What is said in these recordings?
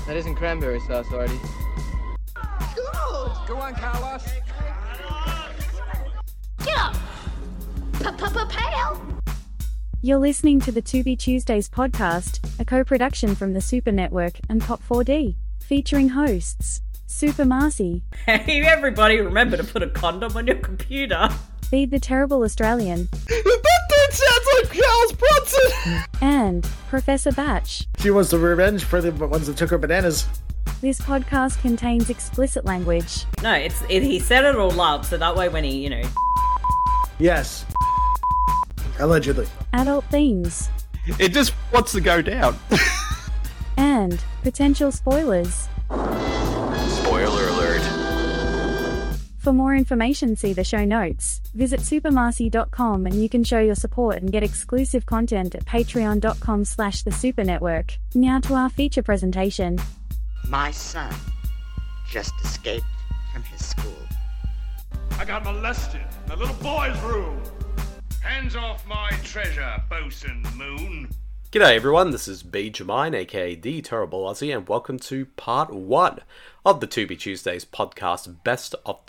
That isn't cranberry sauce, Artie. Good! Go on, Carlos. Get up! Pale! You're listening to the To Be Tuesdays podcast, a co-production from the Super Network and Pop4D, featuring hosts Super Marcy. Hey everybody, remember to put a condom on your computer. Feed the Terrible Australian. That dude sounds like Charles Bronson! And Professor Batch. She wants the revenge for the ones that took her bananas. This podcast contains explicit language. No, he set it all up so that way when he, Yes. Allegedly. Adult themes. It just wants to go down. And potential spoilers. Spoiler alert. For more information, see the show notes. Visit supermarcy.com and you can show your support and get exclusive content at patreon.com/thesupernetwork. Now to our feature presentation. My son just escaped from his school. I got molested in a little boy's room. Hands off my treasure, Bosun Moon. G'day everyone, this is B. Jermaine, aka The Terrible Aussie, and welcome to part 1 of the To Be Tuesdays podcast Best of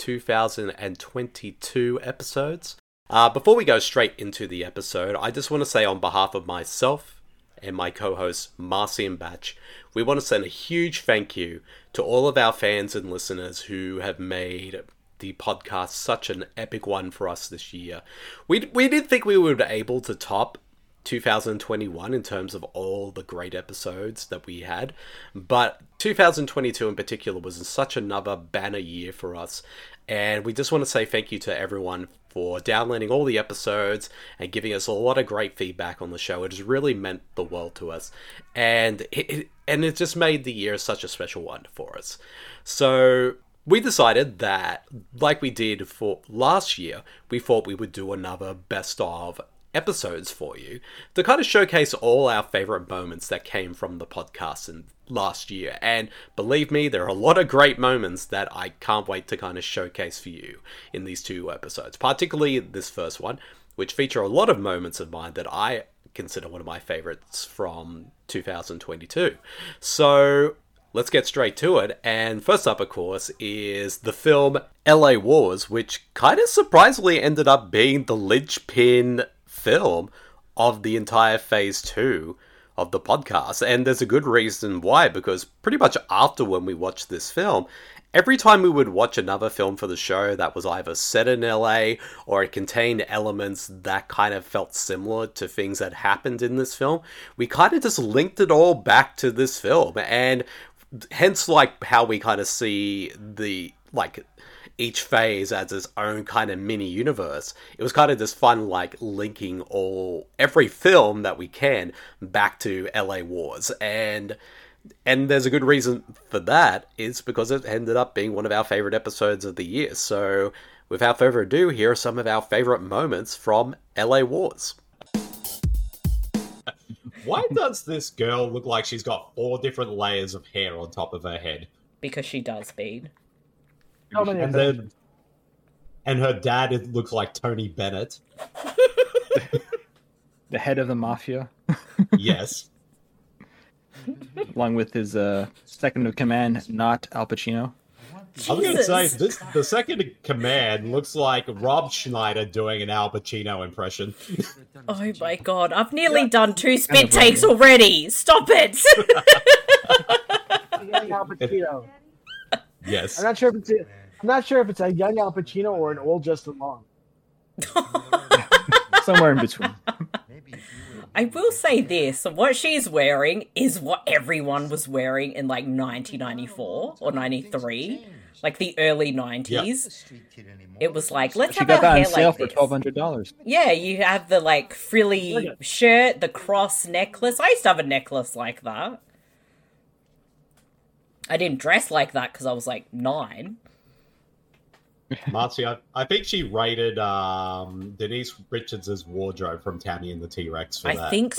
2022 episodes. Before we go straight into the episode, I just want to say on behalf of myself and my co-hosts Marcy and Batch, we want to send a huge thank you to all of our fans and listeners who have made the podcast such an epic one for us this year. We didn't think we would be able to top 2021 in terms of all the great episodes that we had, but 2022 in particular was such another banner year for us, and we just want to say thank you to everyone for downloading all the episodes and giving us a lot of great feedback on the show. It has really meant the world to us, and it just made the year such a special one for us. So we decided that, like we did for last year, we thought we would do another best of episodes for you to kind of showcase all our favorite moments that came from the podcast in last year. And believe me, there are a lot of great moments that I can't wait to kind of showcase for you in these two episodes, particularly this first one, which feature a lot of moments of mine that I consider one of my favorites from 2022. So let's get straight to it. And first up, of course, is the film LA Wars, which kind of surprisingly ended up being the linchpin film of the entire phase 2 of the podcast. And there's a good reason why, because pretty much after when we watched this film, every time we would watch another film for the show that was either set in LA or it contained elements that kind of felt similar to things that happened in this film, we kind of just linked it all back to this film. And hence, how we kind of see the, each phase as its own kind of mini universe. It was kind of just fun, linking every film that we can back to LA Wars. And there's a good reason for that. It's because it ended up being one of our favorite episodes of the year. So without further ado, here are some of our favorite moments from LA Wars. Why does this girl look like she's got 4 different layers of hair on top of her head? Because she does, Bede. And her dad looks like Tony Bennett. The head of the mafia. Yes. Along with his second in command, not Al Pacino. Jesus. I was going to say, the second in command looks like Rob Schneider doing an Al Pacino impression. Oh my god, I've nearly done 2 spit takes already! Stop it! Young Al Pacino. Yes. I'm not sure if it's a young Al Pacino or an old Justin Long. Somewhere in between. I will say this, what she's wearing is what everyone was wearing in 1994 or 93, the early 90s. Yep. It was let's have our hair like this. She got that on sale for $1,200. Yeah, you have the frilly shirt, the cross necklace. I used to have a necklace like that. I didn't dress like that because I was 9. Marcy, I think she rated Denise Richards' wardrobe from Tammy and the T-Rex for that. I think so.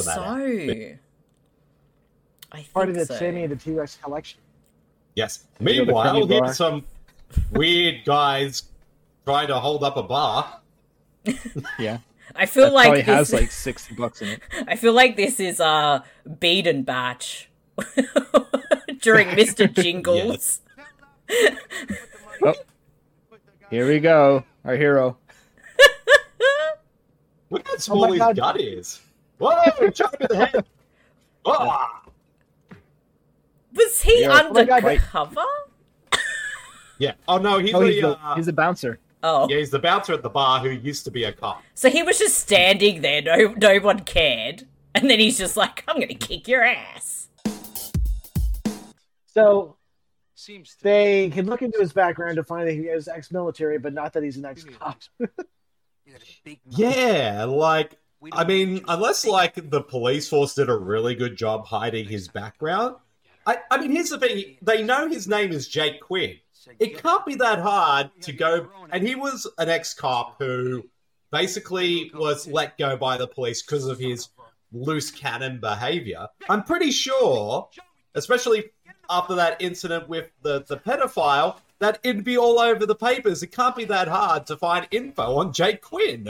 Part of the Tammy and the T-Rex collection. Yes. Meanwhile, here's some weird guys trying to hold up a bar. Yeah. I feel that probably has $60 in it. I feel like this is Bede and Batch during Mr. Jingles. Oh, here we go. Our hero. Look how small his gut is. Whoa, shot him in the head. Oh. Was he undercover? Yeah. Oh no, he's the bouncer. Oh. Yeah, he's the bouncer at the bar who used to be a cop. So he was just standing there, no one cared. And then he's just like, I'm gonna kick your ass. So they can look into his background to find that he is ex-military, but not that he's an ex-cop. Yeah, like, I mean, unless, like, the police force did a really good job hiding his background. I mean, here's the thing. They know his name is Jake Quinn. It can't be that hard to go... And he was an ex-cop who basically was let go by the police because of his loose cannon behavior. I'm pretty sure, especially after that incident with the pedophile, that it'd be all over the papers. It can't be that hard to find info on Jake Quinn.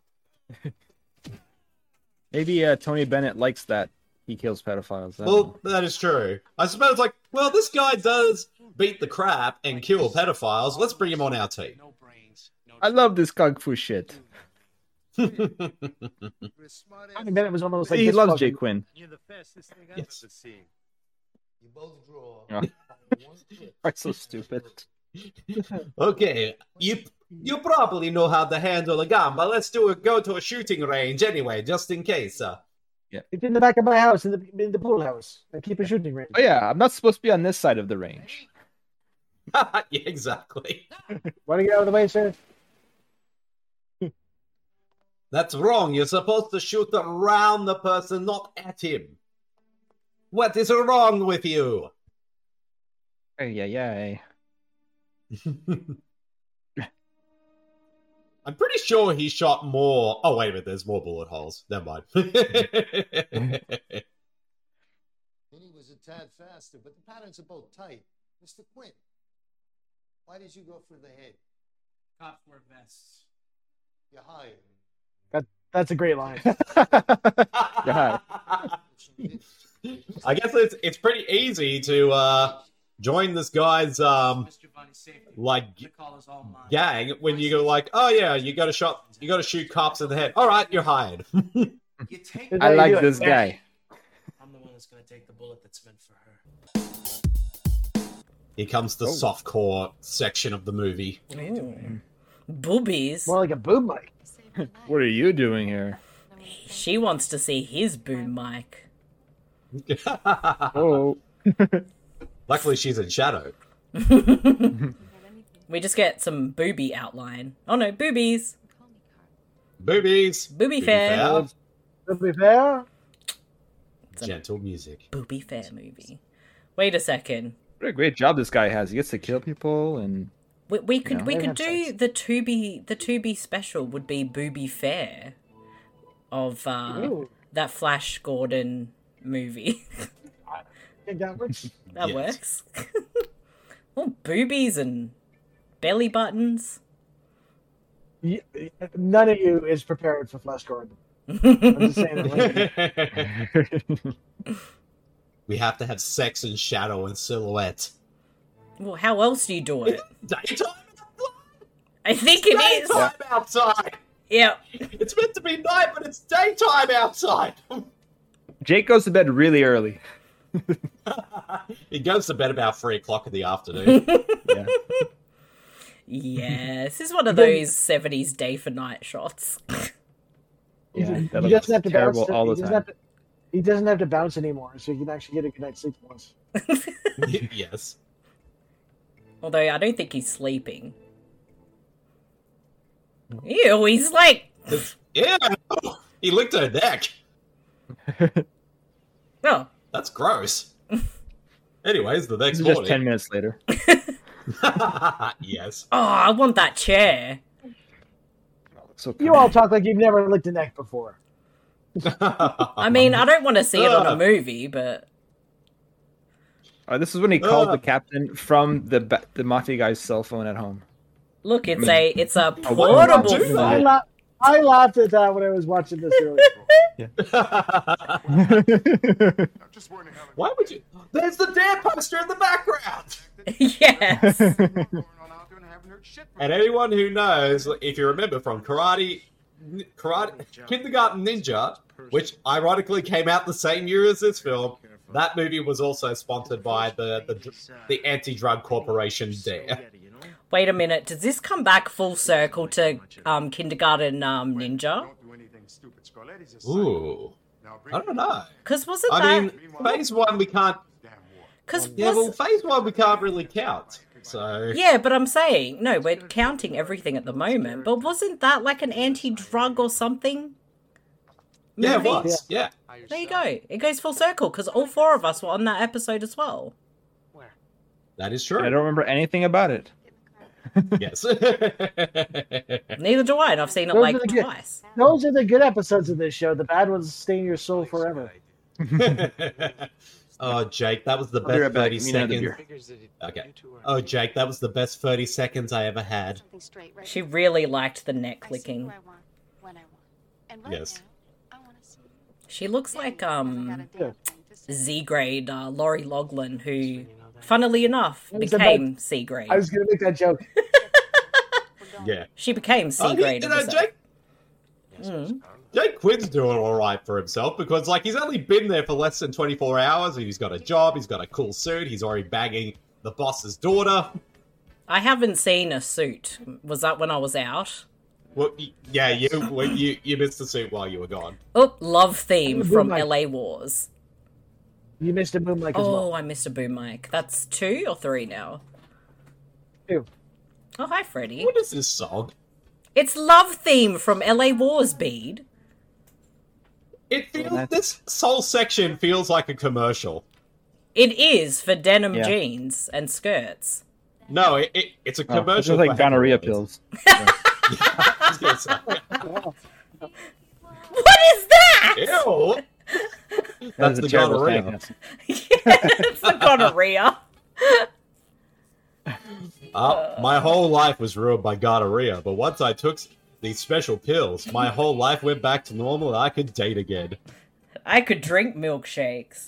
Maybe Tony Bennett likes that he kills pedophiles. Well, that is true. I suppose, like, well, this guy does beat the crap and kill pedophiles. Let's bring him on our team. I love this kung fu shit. Tony Bennett was almost like He this loves fucking- Jake Quinn. You're the fastest thing I've Yes. ever seen. You both draw. Oh. Are so stupid. Okay, you probably know how to handle a gun, but let's go to a shooting range anyway, just in case. It's in the back of my house, in the pool house. I keep a shooting range. Oh yeah, I'm not supposed to be on this side of the range. Yeah, exactly. Want to get out of the way, sir? That's wrong. You're supposed to shoot around the person, not at him. What is wrong with you? Yeah. I'm pretty sure he shot more. Oh, wait a minute. There's more bullet holes. Never mind. He was a tad faster, but the patterns are both tight. Mr. Quinn, why did you go for the head? Cops wear vests. You're hired. That's a great line. Yeah. I guess it's pretty easy to join this guy's like gang when you go like, oh yeah, you got to shoot cops in the head. All right, you're hired. I like this guy. I'm the one that's gonna take the bullet that's meant for her. Here comes the softcore section of the movie. Boobies. More like a boom mic. What are you doing here? She wants to see his boom mic. Oh. Luckily, she's in shadow. We just get some booby outline. Oh no, boobies. Boobies. Booby fair. Booby fair. Gentle music. Booby fair movie. Wait a second. What a great job this guy has. He gets to kill people and... We could do the Tubi special would be Booby Fair of that Flash Gordon movie. That works. Well, boobies and belly buttons. None of you is prepared for Flash Gordon. I'm just saying it. We have to have sex and shadow and silhouette. Well, how else do you do it? Daytime? I think it is. Daytime outside. Yeah. It's meant to be night, but it's daytime outside. Jake goes to bed really early. He goes to bed about 3 o'clock in the afternoon. Yeah. Yeah, this is one of those 70s day for night shots. Yeah, He that doesn't looks have to terrible bounce. all the He doesn't time. have to- He doesn't have to bounce anymore, so he can actually get a good night's sleep once. Yes. Although I don't think he's sleeping. Ew, he's like... Yeah, he licked her neck. Oh. That's gross. Anyways, the next This is morning. just 10 minutes later. Yes. Oh, I want that chair. So You all talk like you've never licked a neck before. I mean, I don't want to see it on a movie, but... This is when he called the captain from the mafia guy's cell phone at home. Look, it's a Oh, portable I laughed at that when I was watching this earlier. Why would you? There's the dare poster in the background. Yes. And anyone who knows, if you remember from Karate Kindergarten Ninja, which ironically came out the same year as this film, that movie was also sponsored by the anti-drug corporation Dare. Wait a minute, does this come back full circle to Kindergarten Ninja? Ooh, I don't know. Because wasn't I mean, phase one we can't. Because phase one we can't really count. So yeah, but I'm saying no, we're counting everything at the moment. But wasn't that like an anti-drug or something? Yeah, it movie? was. Yeah. There you go. It goes full circle because all four of us were on that episode as well. That is true. I don't remember anything about it. Yes. Neither do I, and I've seen it like twice. Those are the good episodes of this show. The bad ones stay in your soul forever. Oh, Jake, that was the best 30 seconds. Okay. Oh, Jake, that was the best 30 seconds I ever had. She really liked the neck licking. Yes. She looks like Z-grade Laurie Loughlin, who, funnily enough, became C-grade. I was going to make that joke. Yeah. She became C-grade. Jake Quinn's doing all right for himself because, like, he's only been there for less than 24 hours. He's got a job. He's got a cool suit. He's already banging the boss's daughter. I haven't seen a suit. Was that when I was out? Well, yeah, you missed the suit while you were gone. Oh, love theme from LA Wars. You missed a boom mic as well. Oh, I missed a boom mic. That's 2 or 3 now? 2. Oh, hi, Freddie. What is this song? It's love theme from LA Wars, Bede. It feels this whole section feels like a commercial. It is for denim jeans and skirts. No, it's a commercial. It's like gonorrhea pills. What is that? Ew. That's the gonorrhea. It's the gonorrhea. My whole life was ruined by gonorrhea, but once I took these special pills, my whole life went back to normal and I could date again. I could drink milkshakes.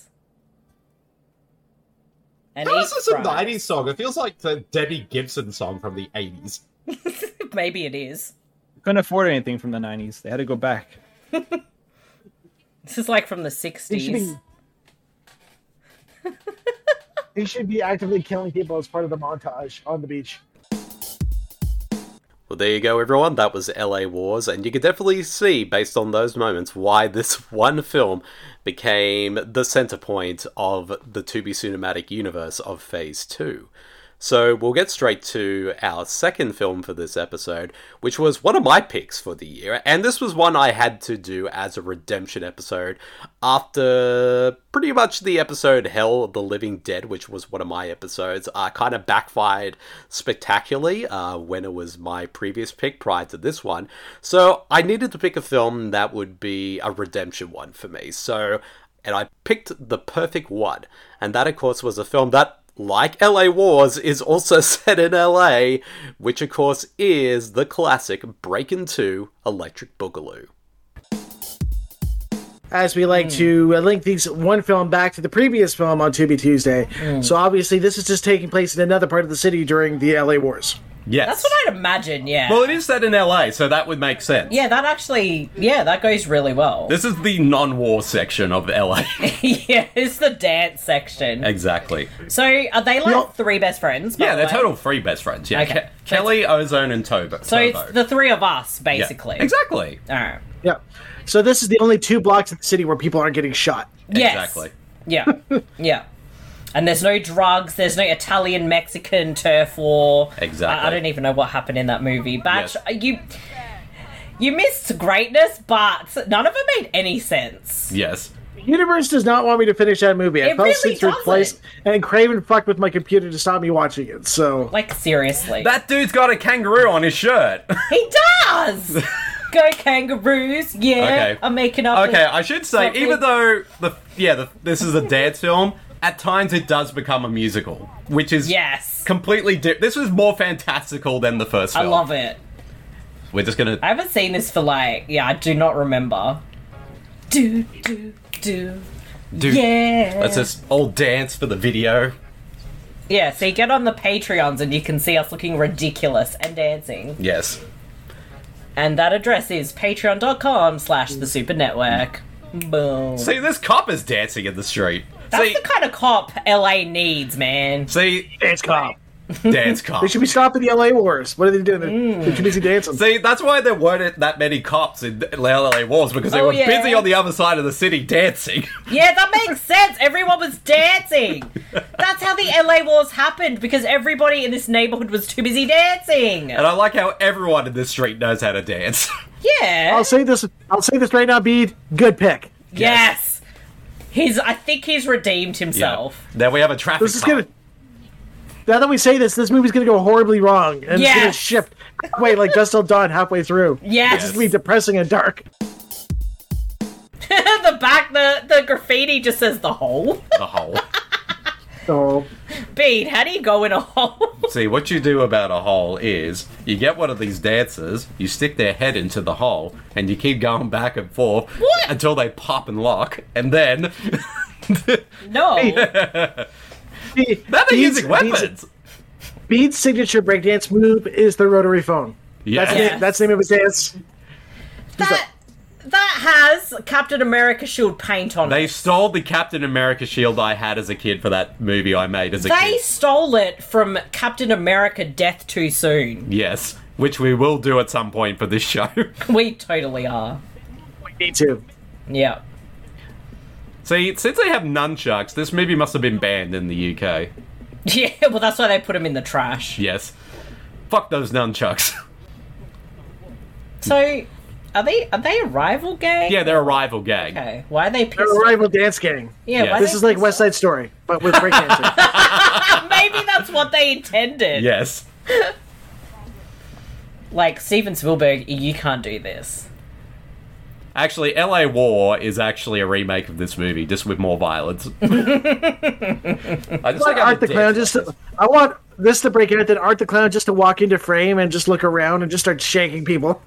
And How is this a 90s song? It feels like the Debbie Gibson song from the 80s. Maybe it is. Couldn't afford anything from the 90s. They had to go back. This is like from the 60s. He should be actively killing people as part of the montage on the beach. Well, there you go, everyone. That was LA Wars, and you can definitely see, based on those moments, why this one film became the center point of the Tubi Cinematic Universe of Phase 2. So we'll get straight to our second film for this episode, which was one of my picks for the year, and this was one I had to do as a redemption episode after pretty much the episode Hell of the Living Dead, which was one of my episodes, kind of backfired spectacularly when it was my previous pick prior to this one. So I needed to pick a film that would be a redemption one for me. And I picked the perfect one, and that of course was a film that, like LA Wars, is also set in LA, which of course is the classic Breakin' 2 Electric Boogaloo. As we like to link these one film back to the previous film on Tubi Tuesday. So obviously this is just taking place in another part of the city during the LA Wars. Yes. That's what I'd imagine, yeah. Well, it is set in LA, so that would make sense. Yeah, that actually, that goes really well. This is the non-war section of LA. Yeah, it's the dance section. Exactly. So, are they like 3 best friends? Yeah, they're total 3 best friends. Yeah, Okay. Kelly, Ozone, and Tobo. So it's the 3 of us, basically. Yeah. Exactly. Alright. Yeah. So this is the only 2 blocks in the city where people aren't getting shot. Yes. Exactly. Yeah. Yeah. And there's no drugs, there's no Italian-Mexican turf war. Exactly. I don't even know what happened in that movie. Batch, you missed greatness, but none of it made any sense. Yes. The universe does not want me to finish that movie. I fell asleep through it twice, and Craven fucked with my computer to stop me watching it, so... Like, seriously. That dude's got a kangaroo on his shirt. He does! Go kangaroos, yeah. Okay. I'm making up. Okay, I should say, even though this is a dance film, at times it does become a musical, which is completely different. This was more fantastical than the first film. I love it. We're just gonna... I haven't seen this for I do not remember. Do. Dude, Yeah. that's this old dance for the video. Yeah, so you get on the Patreons and you can see us looking ridiculous and dancing. Yes. And that address is patreon.com/the Super Network. Boom. See, this cop is dancing in the street. That's the kind of cop LA needs, man. See, Dance cop. Dance cop. They should be stopping the LA wars. What are they doing? They're too busy dancing. See, that's why there weren't that many cops in LA Wars, because they were busy on the other side of the city dancing. Yeah, that makes sense. Everyone was dancing. That's how the LA Wars happened, because everybody in this neighborhood was too busy dancing. And I like how everyone in this street knows how to dance. Yeah. I'll say this right now, Bede. Good pick. Yes. I think he's redeemed himself. Then we have a traffic cop. Now that we say this movie's gonna go horribly wrong, and it's gonna shift halfway, like Dust Till Dawn halfway through. Yes. It's just gonna be depressing and dark. The graffiti just says the hole. The hole. Oh. Bede, how do you go in a hole? See, what you do about a hole is you get one of these dancers, you stick their head into the hole, and you keep going back and forth until they pop and lock, and then... No. Now they're using weapons. Bede's signature breakdance move is the rotary phone. Yes. That's the name of his dance. That has Captain America shield paint on it. They stole the Captain America shield I had as a kid for that movie I made as a They kid. stole it from Captain America Death Too Soon. Yes, which we will do at some point for this show. We totally are. We need to. Yeah. See, since they have nunchucks, this movie must have been banned in the UK. Yeah, well, that's why they put them in the trash. Yes. Fuck those nunchucks. So, are they a rival gang? Yeah, they're a rival gang. Okay, why are they pissed? They're a rival dance gang. Yeah, why this is like West Side Story, but with breakdancing. Maybe that's what they intended. Yes. Like, Steven Spielberg, you can't do this. Actually, LA War is actually a remake of this movie, just with more violence. I want Art the Clown I want this to break out, then Art the Clown just to walk into frame and just look around and just start shanking people.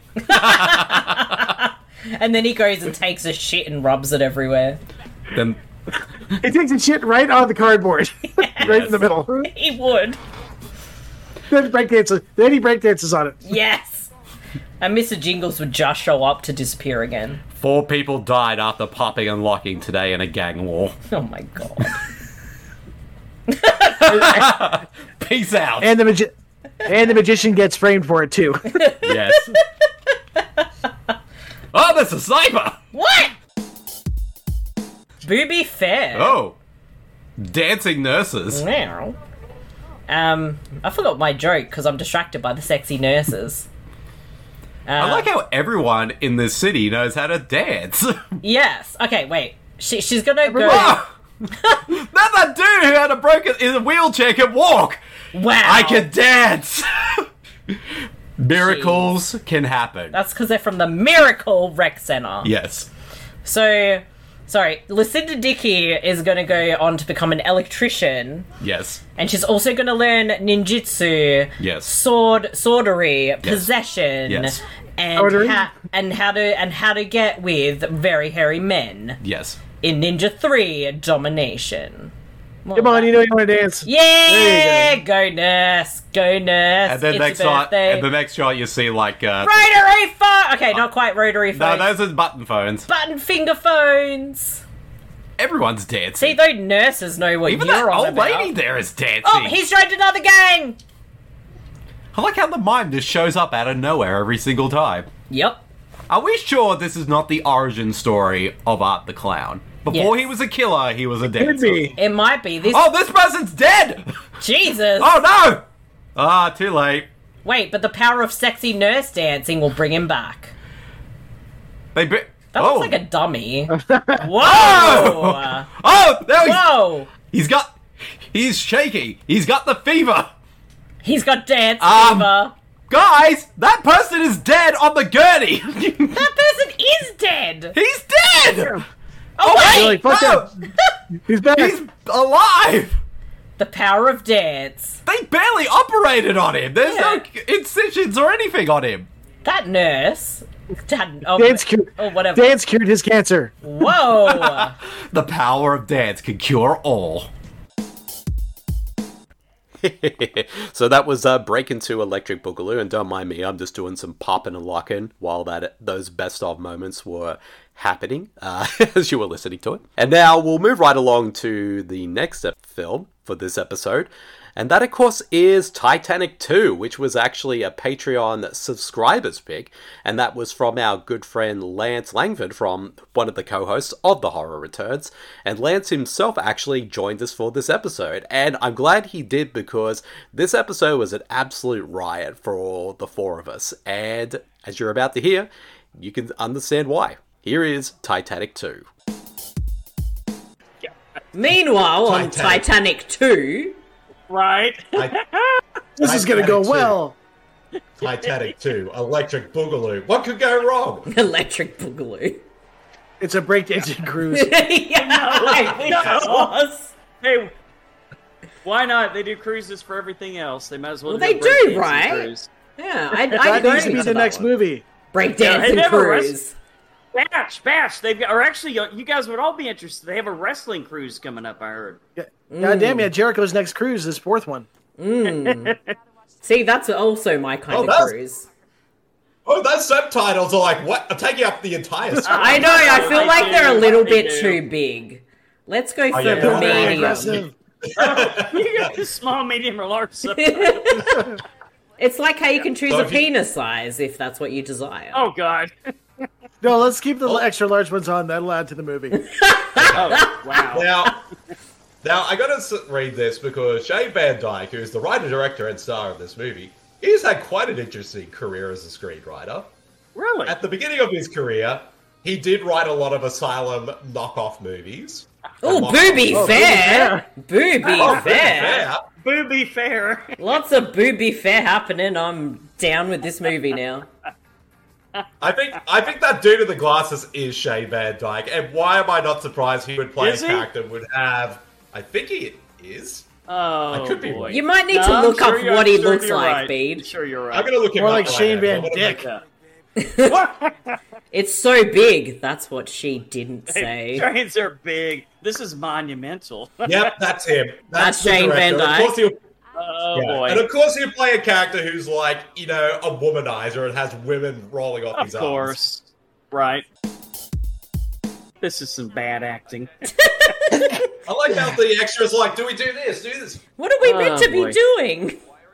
And then he goes and takes a shit and rubs it everywhere. Then he takes a shit right on the cardboard, right in the middle. He would. Then he breakdances on it. Yes. And Mr. Jingles would just show up to disappear again. 4 people died after popping and locking today in a gang war. Oh my god. Peace out. And the magician gets framed for it too. Yes. Oh, that's a sniper! What? Booby Fair. Oh. Dancing nurses. Wow. I forgot my joke because I'm distracted by the sexy nurses. I like how everyone in this city knows how to dance. Yes. Okay, wait. She's gonna go... Oh! That dude who had in a wheelchair can walk! Wow. I can dance! Miracles can happen. That's because they're from the Miracle Rec Center. Yes. So, sorry, Lucinda Dickey is going to go on to become an electrician. Yes. And she's also going to learn ninjutsu, yes, swordery, yes, possession, yes, and how to get with very hairy men. Yes. In Ninja 3 Domination. Come on, you know you want to dance. Yeah, go nurse, go nurse. And then it's birthday. the next shot you see like rotary phone. Okay, not quite rotary phone. No, those are button phones. Button finger phones. Everyone's dancing. See, those nurses know what Even you're that on old about. lady there is dancing. Oh, he's joined another gang. I like how the mime just shows up out of nowhere every single time. Yep. Are we sure this is not the origin story of Art the Clown? Before he was a killer, he was a dancer. It might be. This person's dead! Jesus! Oh no! Ah, too late. Wait, but the power of sexy nurse dancing will bring him back. That looks like a dummy. Whoa! Oh! Whoa! He's shaky. He's got the fever. He's got dance fever. Guys, that person is dead on the gurney. That person is dead. He's dead. Oh wait! No. He's back. He's alive. The power of dance. They barely operated on him. There's no incisions or anything on him. That nurse Dance cured. Oh, whatever. Dance cured his cancer. Whoa! The power of dance can cure all. So that was Break Into Electric Boogaloo, and don't mind me, I'm just doing some popping and locking while those best of moments were happening as you were listening to it. And now we'll move right along to the next film for this episode, and that of course is Titanic 2, which was actually a Patreon subscribers pick, and that was from our good friend Lance Langford, from one of the co-hosts of The Horror Returns, and Lance himself actually joined us for this episode, and I'm glad he did, because this episode was an absolute riot for all the four of us, and as you're about to hear, you can understand why. Here is Titanic 2. Meanwhile, on Titanic 2... Right. This is going to go well. Titanic 2, Electric Boogaloo. What could go wrong? Electric Boogaloo. It's a breakdancing cruise. Hey, why not? They do cruises for everything else. They might as well. Well, they do, right? Cruise. Yeah, I that needs to be the next movie. Breakdancing cruise. Bash. They've got, or actually, you guys would all be interested. They have a wrestling cruise coming up. I heard. God damn, yeah, Jericho's next cruise, this fourth one. See, that's also my kind of cruise. Oh, those subtitles are like, what? I'm taking up the entire screen. I know, I feel like they're a little bit too big. Let's go for medium. You got the small, medium, or large subtitles. It's like how you can choose a penis size if that's what you desire. Oh, God. No, let's keep the extra large ones on. That'll add to the movie. Oh, wow. Now, I gotta read this because Shane Van Dyke, who's the writer, director, and star of this movie, he's had quite an interesting career as a screenwriter. Really? At the beginning of his career, he did write a lot of Asylum knockoff movies. Oh, booby fair! Booby fair! Booby fair! Lots of booby fair happening. I'm down with this movie now. I think that dude in the glasses is Shane Van Dyke, and why am I not surprised he would play a character would have... I think he is. Oh, I could be wrong. You might need to look up what he looks like, right. Bede. Sure, you're right. I'm gonna look him More up like right Shane now. Van Dyke. It's so big. That's what she didn't say. Trains are big. This is monumental. Yep, that's him. That's Shane Van Dyke. Boy. And of course he'll play a character who's like, a womanizer and has women rolling off his arms. Of course. Right. This is some bad acting. I like how the extras are like, do we do this? Do this? What are we meant to be doing?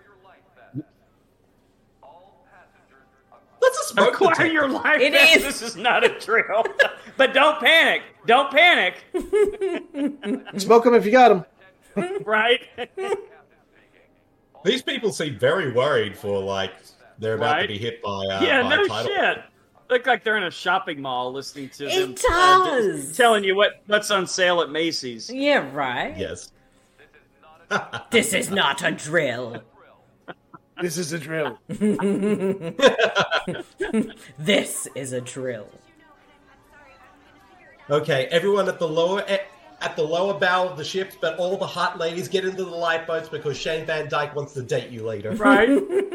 Let's just smoke Acquire your life. It is. This is not a drill. But don't panic. Don't panic. Smoke them if you got them. Right? These people seem very worried for, they're about to be hit by by a tidal. Shit. Look like they're in a shopping mall listening to them. It does. Telling you what's on sale at Macy's. Yeah, right. Yes. This is not a drill. This is a drill. This is a drill. Okay, everyone at the lower bow of the ship, but all the hot ladies get into the lifeboats because Shane Van Dyke wants to date you later. Right?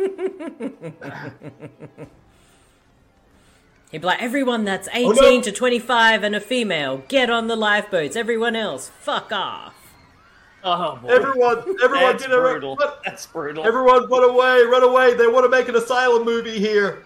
He'd be like, everyone that's 18 to 25 and a female, get on the lifeboats. Everyone else, fuck off. Oh, boy. Everyone, That's brutal. That's brutal. Everyone, run away! They want to make an asylum movie here.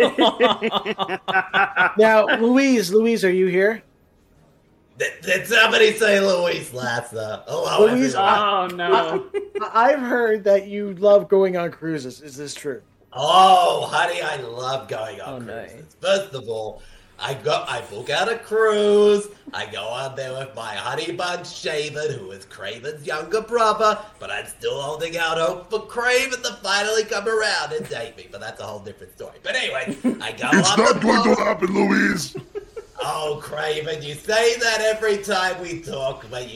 Now, Louise, are you here? Did somebody say Louise Lasser? Hello, Louise, oh no! I've heard that you love going on cruises. Is this true? Oh, honey, I love going on cruises. No. First of all, I book out a cruise. I go on there with my honey bun Shaven, who is Craven's younger brother, but I'm still holding out hope for Craven to finally come around and date me. But that's a whole different story. But anyway, I go It's on not the going boat. to happen, Louise. Oh, Craven, you say that every time we talk, but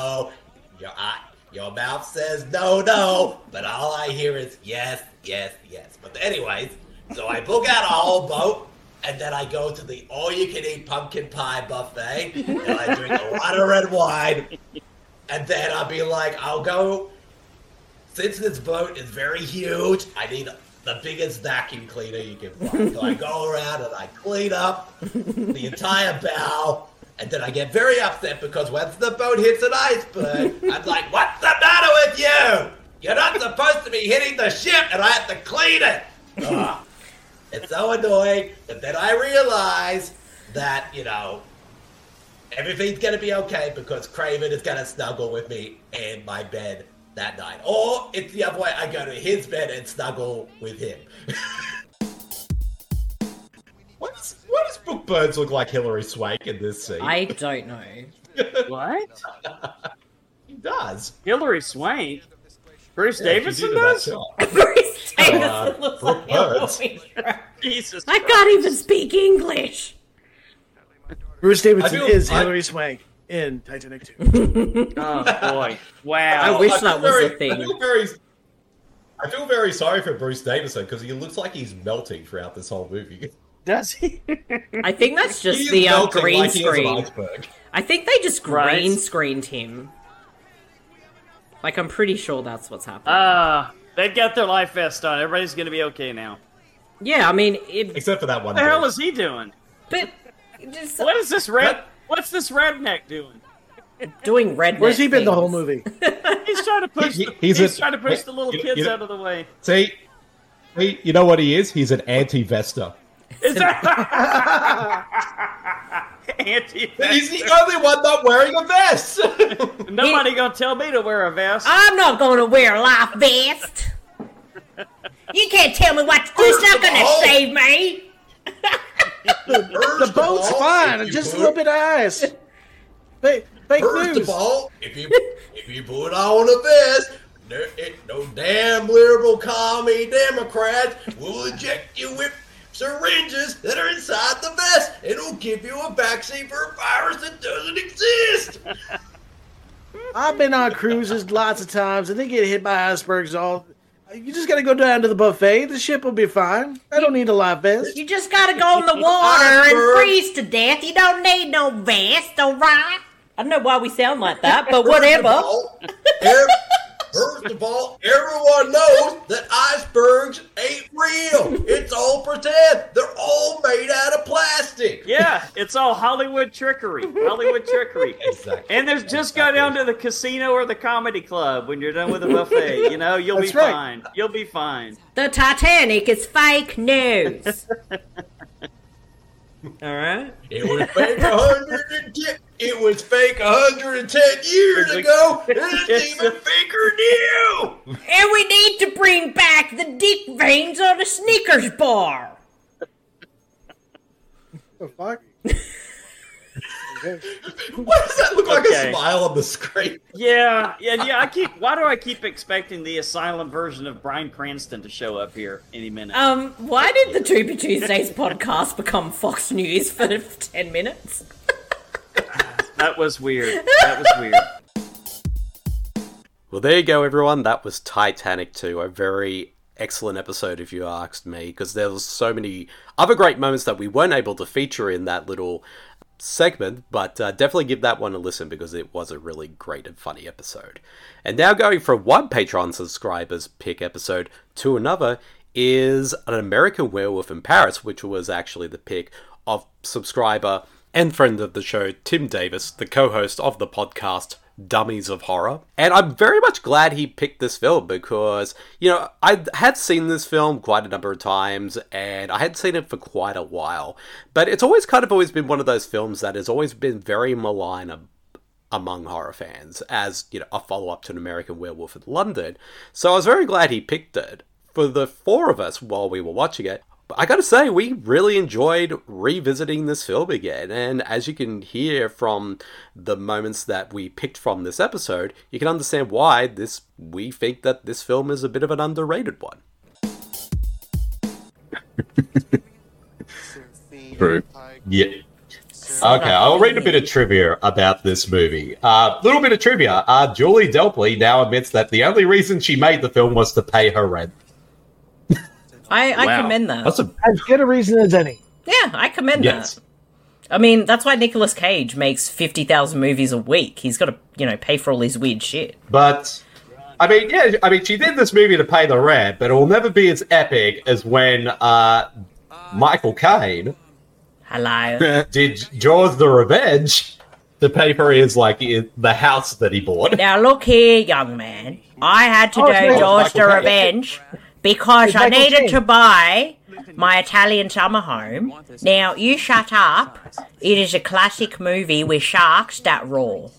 your mouth says no, but all I hear is yes. But anyways, so I book out a whole boat, and then I go to the all-you-can-eat pumpkin pie buffet, and I drink a lot of red wine, and then I'll be like, I'll go, since this boat is very huge, I need the biggest vacuum cleaner you can find. So I go around and I clean up the entire bow, and then I get very upset because once the boat hits an iceberg, I'm like, what's the matter with you? You're not supposed to be hitting the ship, and I have to clean it. Ugh. It's so annoying, but then I realize that, you know, everything's going to be okay because Kraven is going to snuggle with me in my bed that night. Or it's the other way, I go to his bed and snuggle with him. Why does Brooke Burns look like Hilary Swank in this scene? I don't know. What? He does. Hilary Swank? Bruce Yeah, Davison she did does? Bruce Davison looks Brooke like Burns. Jesus I can't even speak English. Bruce Davidson is I- Hilary Swank in Titanic 2. Oh, boy. Wow. I wish feel that was a thing. I feel very sorry for Bruce Davison because he looks like he's melting throughout this whole movie. Does he? I think that's He just is the melting green like he is an screen. iceberg. I think they just Right. green screened him. Like, I'm pretty sure that's what's happening. They've got their life vest on. Everybody's going to be okay now. Yeah, I mean, Except for that one. What the hell dude. is he doing? but just What is this What's this redneck doing? doing redneck Where's he been the things. whole movie? He's trying to push. He's trying to push the little kids out of the way. See, you know what he is? He's an anti-Vesta. Is that anti? He's the only one not wearing a vest. Nobody gonna tell me to wear a vest. I'm not going to wear a life vest. You can't tell me what to do. It's not going to save me. The boat's fine. Just a little bit of ice. Fake First news. of all, if you put on a vest, no damn liberal commie Democrats will inject you with syringes that are inside the vest. It'll give you a vaccine for a virus that doesn't exist. I've been on cruises lots of times, and they get hit by icebergs all. You just gotta go down to the buffet. The ship will be fine. I don't need a life vest. You just got to go in the water and freeze to death. You don't need no vest, all right? I don't know why we sound like that, but whatever. First of all, everyone knows that icebergs ain't real. It's all pretend. They're all made out of plastic. Yeah, it's all Hollywood trickery. Hollywood trickery. Exactly. And there's just go down to the casino or the comedy club when you're done with the buffet. You know, you'll That's be right. fine. You'll be fine. The Titanic is fake news. All right. It was fake 110. It was fake 110 years ago. It's even faker now. And we need to bring back the dick veins on a Snickers bar. The fuck? Why does that look like Okay. a smile on the screen? Yeah. Why do I keep expecting the asylum version of Bryan Cranston to show up here any minute? Why did the To Be Tuesdays podcast become Fox News for 10 minutes? That was weird. That was weird. Well, there you go, everyone. That was Titanic 2, a very excellent episode, if you asked me, because there was so many other great moments that we weren't able to feature in that little segment, but definitely give that one a listen because it was a really great and funny episode. And now going from one Patreon subscriber's pick episode to another is An American Werewolf in Paris, which was actually the pick of subscriber and friend of the show, Tim Davis, the co-host of the podcast Dummies of Horror. And I'm very much glad he picked this film because, you know, I had seen this film quite a number of times and I had seen it for quite a while. But it's always been one of those films that has always been very malign among horror fans as, you know, a follow-up to An American Werewolf in London. So I was very glad he picked it. For the four of us while we were watching it, I gotta say, we really enjoyed revisiting this film again, and as you can hear from the moments that we picked from this episode, you can understand why we think that this film is a bit of an underrated one. True. Yeah. Okay, I'll read a bit of trivia about this movie. Little bit of trivia. Julie Delpy now admits that the only reason she made the film was to pay her rent. I commend that. That's as good a reason as any. Yeah, I commend that. I mean, that's why Nicolas Cage makes 50,000 movies a week. He's got to, pay for all his weird shit. But I mean, she did this movie to pay the rent, but it will never be as epic as when Michael Caine did Jaws: The Revenge to pay for his the house that he bought. Now look here, young man. I had to do Jaws: The Revenge because I needed to buy my Italian summer home. Now you shut up. It is a classic movie with sharks that roar.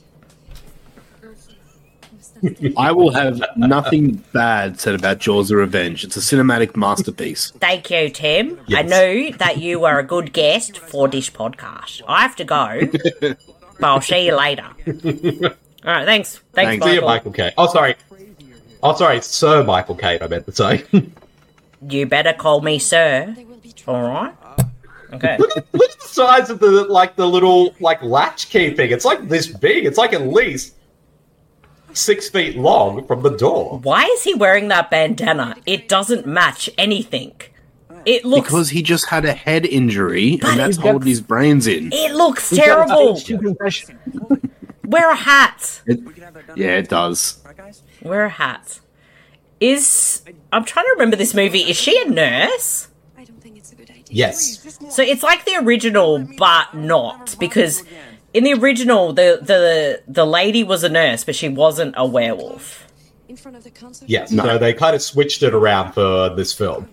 I will have nothing bad said about Jaws: The Revenge. It's a cinematic masterpiece. Thank you, Tim. Yes. I knew that you were a good guest for this podcast. I have to go, but I'll see you later. All right, thanks. Thanks, See you, Michael Caine. Oh, sorry, Sir Michael Caine, I meant to say. You better call me sir. All right. Okay. Look at the size of the little latchkey thing. It's like this big. It's like at least 6 feet long from the door. Why is he wearing that bandana? It doesn't match anything. It looks... Because he just had a head injury, and that's holding his brains in. It looks terrible. Wear a hat. Yeah, it does. Wear a hat. I'm trying to remember this movie. Is she a nurse? Yes. So it's like the original, but not, because in the original, the lady was a nurse, but she wasn't a werewolf. Yes. No. So they kind of switched it around for this film.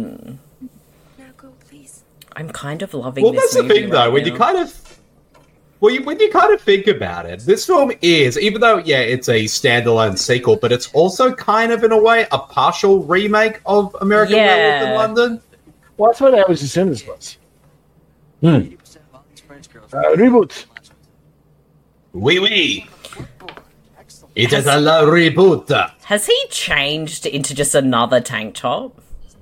I'm kind of loving this movie. Well, that's the thing, though. When you kind of think about it, this film is, even though, it's a standalone sequel, but it's also kind of, in a way, a partial remake of American Werewolf in London. Well, that's what I always assumed this was. Reboot. Oui. It is a reboot. Has he changed into just another tank top?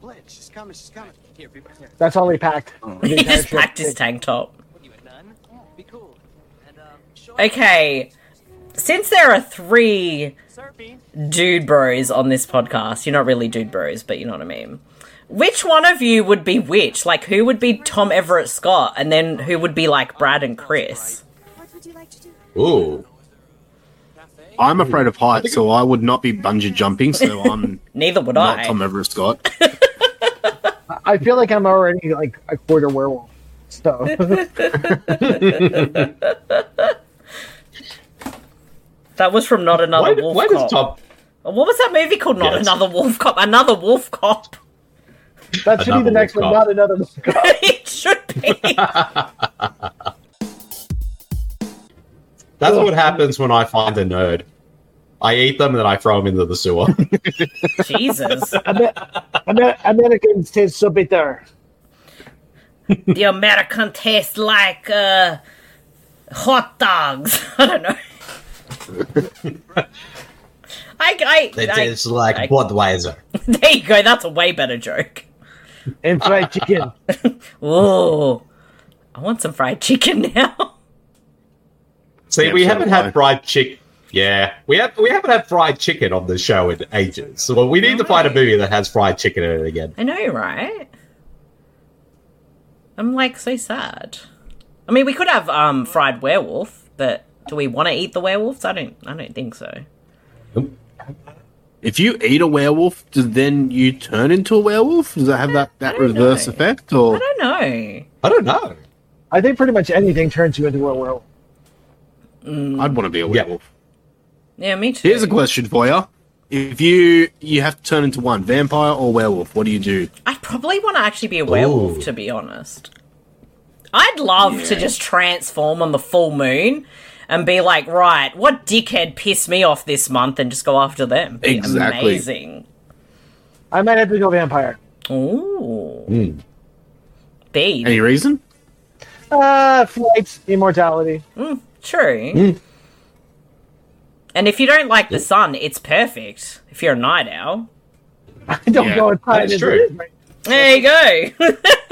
That's all he packed. He just packed his tank top. Okay, since there are 3 dude bros on this podcast, you're not really dude bros, but you know what I mean. Which one of you would be which? Like, who would be Tom Everett Scott, and then who would be like Brad and Chris? Ooh. I'm afraid of heights, so I would not be bungee jumping, so I'm neither would not I. Tom Everett Scott. I feel like I'm already like a quarter werewolf. So that was from Not Another Wolf Cop. What was that movie called? Not Another Wolf Cop. Another Wolf Cop. That should be the next one. Not Another Wolf Cop. It should be. That's what happens when I find a nerd. I eat them and then I throw them into the sewer. Jesus. Americans taste so bitter. The American tastes like hot dogs. I don't know. They taste like Budweiser. There you go. That's a way better joke. And fried chicken. Oh, I want some fried chicken now. See, we haven't had fried chicken. Yeah, we haven't had fried chicken on the show in ages. So we need to find a movie that has fried chicken in it again. I know, right? I'm like so sad. I mean, we could have fried werewolf, but do we want to eat the werewolves? I don't think so. If you eat a werewolf, does then you turn into a werewolf? Does that have that reverse effect? Or I don't know. I don't know. I think pretty much anything turns you into a werewolf. I'd want to be a werewolf. Yeah, me too. Here's a question for you. If you have to turn into one, vampire or werewolf, what do you do? I'd probably want to actually be a werewolf, to be honest. I'd love to just transform on the full moon and be like, right, what dickhead pissed me off this month, and just go after them. Be exactly. Amazing. I might have to go vampire. Ooh. Bede. Any reason? Flight, immortality. True. And if you don't like the sun, it's perfect. If you're a night owl. I don't know what time it is. There you go.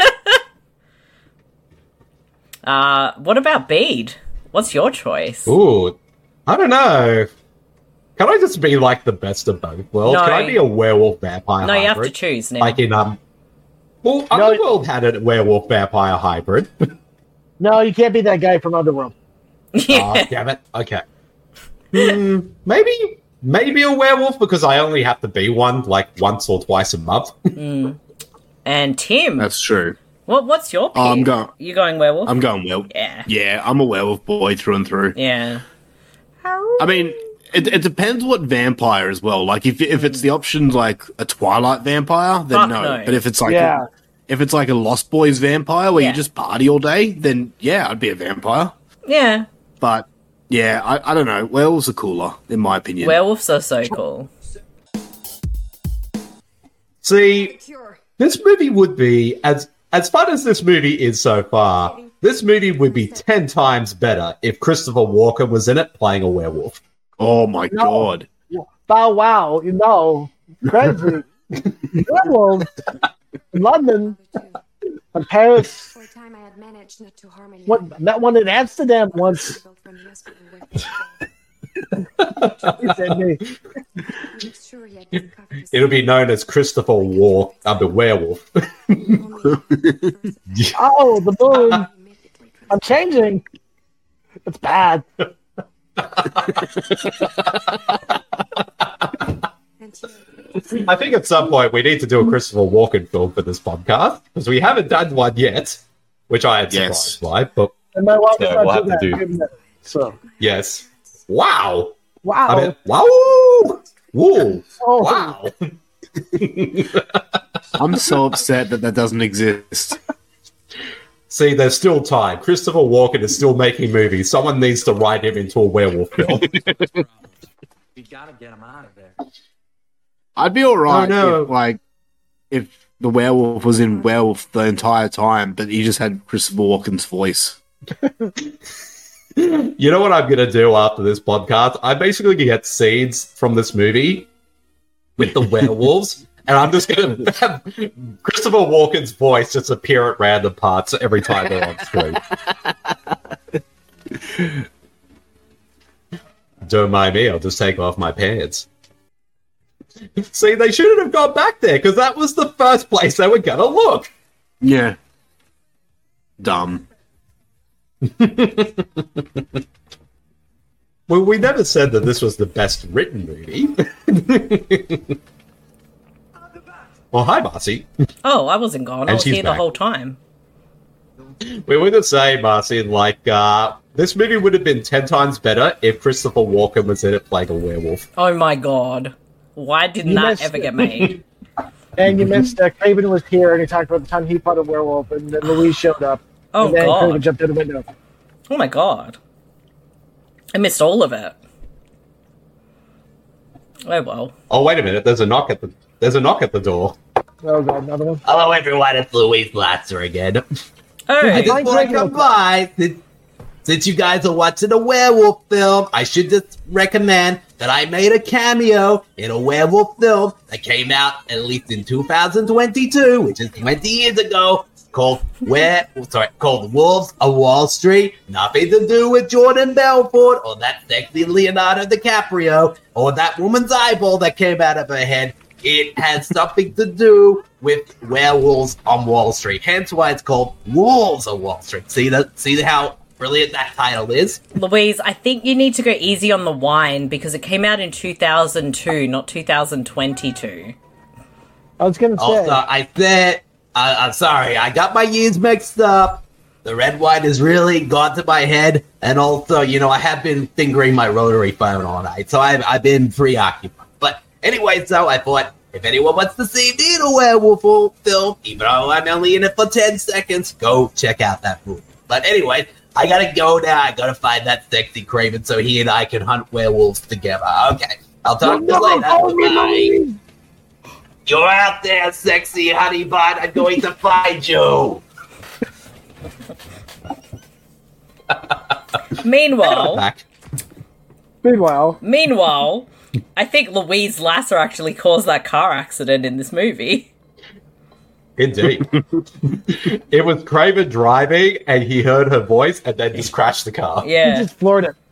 What about Bede? What's your choice? Ooh, I don't know. Can I just be like the best of both worlds? No. Can I be a werewolf vampire? No, you have hybrid? to choose now. Like in well, Underworld had a werewolf vampire hybrid. No, you can't be that guy from Underworld. Yeah. Oh, damn it. Okay. Maybe maybe a werewolf because I only have to be one like once or twice a month. And Tim, That's true. what's your pick? I'm going. You going werewolf? I'm going werewolf. Yeah, I'm a werewolf boy through and through. Yeah. I mean, it depends what vampire as well. Like, if it's the option like a Twilight vampire, then Fuck no. no. But if it's like Yeah. if it's like a Lost Boys vampire where Yeah. you just party all day, then yeah, I'd be a vampire. Yeah. But yeah, I don't know. Werewolves are cooler, in my opinion. Werewolves are so cool. See, this movie would be as fun as this movie is so far. This movie would be 10 times better if Christopher Walken was in it playing a werewolf. Oh my god! Bow wow, crazy. Werewolves in London and Paris. Met one in Amsterdam once. It'll be known as Christopher Werewolf. Oh, the moon. I'm changing. It's bad. I think at some point we need to do a Christopher Walken film for this podcast because we haven't done one yet, which I am surprised by. But And my wife we'll have to do. So Yes. Wow. wow. I mean, wow. Whoa. Oh. Wow. I'm so upset that doesn't exist. See, there's still time. Christopher Walken is still making movies. Someone needs to write him into a werewolf film. We gotta get him out of there. I'd be alright Oh, no. if the werewolf was in Werewolf the entire time, but he just had Christopher Walken's voice. You know what I'm going to do after this podcast? I'm basically going to get scenes from this movie with the werewolves, and I'm just going to have Christopher Walken's voice just appear at random parts every time they're on screen. Don't mind me, I'll just take off my pants. See, they shouldn't have gone back there, because that was the first place they were going to look. Yeah. Dumb. Well, we never said that this was the best written movie. Well, hi, Marcy. Oh, I wasn't gone. I And was she's here the back. whole time. We were going to say, Marcy, this movie would have been 10 times better if Christopher Walken was in it playing a werewolf. Oh my god. Why didn't You that missed ever it. get made? And you missed Craven was here and he talked about the time he fought a werewolf and then Louise showed up. Oh, and then God. Craven jumped in the window. Oh my god. I missed all of it. Oh well. Oh, wait a minute. There's a knock at the door. Oh god, another one. Hello, everyone. It's Louise Lasser again. Hey. I just want to come by. Since you guys are watching a werewolf film, I should just recommend that I made a cameo in a werewolf film that came out at least in 2022, which is 20 years ago, called Wolves of Wall Street. Nothing to do with Jordan Belfort or that sexy Leonardo DiCaprio or that woman's eyeball that came out of her head. It has something to do with werewolves on Wall Street. Hence why it's called Wolves of Wall Street. See how brilliant that title is? Louise, I think you need to go easy on the wine because it came out in 2002, not 2022. I was gonna say. Also, I said, I'm sorry, I got my years mixed up. The red wine has really gone to my head. And also, I have been fingering my rotary phone all night. So I've been preoccupied. But anyway, so I thought, if anyone wants to see me in a werewolf film, even though I'm only in it for 10 seconds, go check out that movie. But anyway, I gotta go now. I gotta find that sexy Craven so he and I can hunt werewolves together. Okay, I'll talk to you later. Bye. You're out there, sexy honey bun. I'm going to find you. Meanwhile, Meanwhile, I think Louise Lasser actually caused that car accident in this movie. Indeed. It was Craven driving, and he heard her voice, and then just crashed the car. Yeah. he just floored it.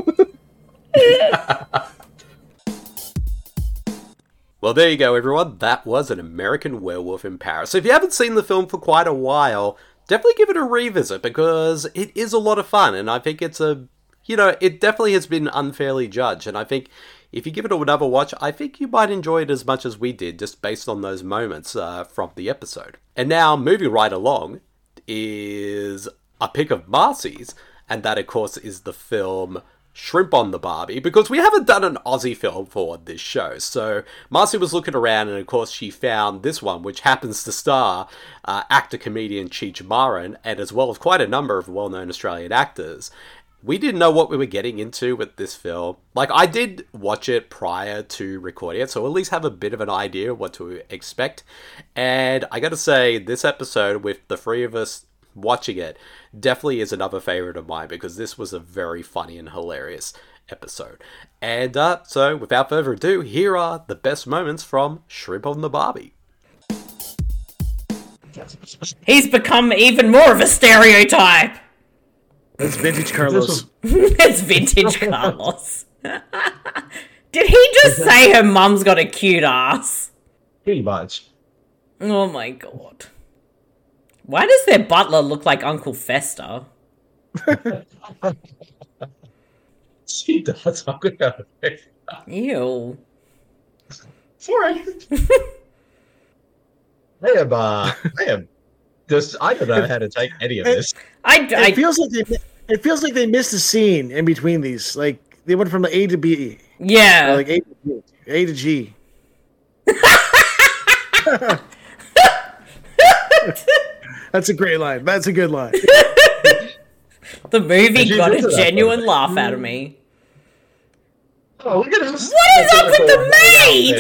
Well, there you go, everyone. That was An American Werewolf in Paris. So if you haven't seen the film for quite a while, definitely give it a revisit, because it is a lot of fun, and I think it's it definitely has been unfairly judged, and I think, if you give it another watch, I think you might enjoy it as much as we did, just based on those moments from the episode. And now, moving right along, is a pick of Marcy's, and that, of course, is the film Shrimp on the Barbie, because we haven't done an Aussie film for this show. So Marcy was looking around, and of course she found this one, which happens to star actor-comedian Cheech Marin, and as well as quite a number of well-known Australian actors. We didn't know what we were getting into with this film. Like, I did watch it prior to recording it, so at least have a bit of an idea of what to expect. And I gotta say, this episode, with the three of us watching it, definitely is another favorite of mine, because this was a very funny and hilarious episode. And so without further ado, here are the best moments from Shrimp on the Barbie. He's become even more of a stereotype. That's vintage Carlos. It's vintage Carlos. Did he just say her mum's got a cute ass? Pretty much. Oh my god. Why does their butler look like Uncle Fester? She does. I'm gonna have to fix that. Ew. Sorry. I am just, I don't know how to take any of this. It feels like they missed a scene in between these. Like, they went from A to B. Yeah. Or like A to G. That's a great line. That's a good line. The movie got a genuine laugh out of me. Oh, look at this. What is up with the maid?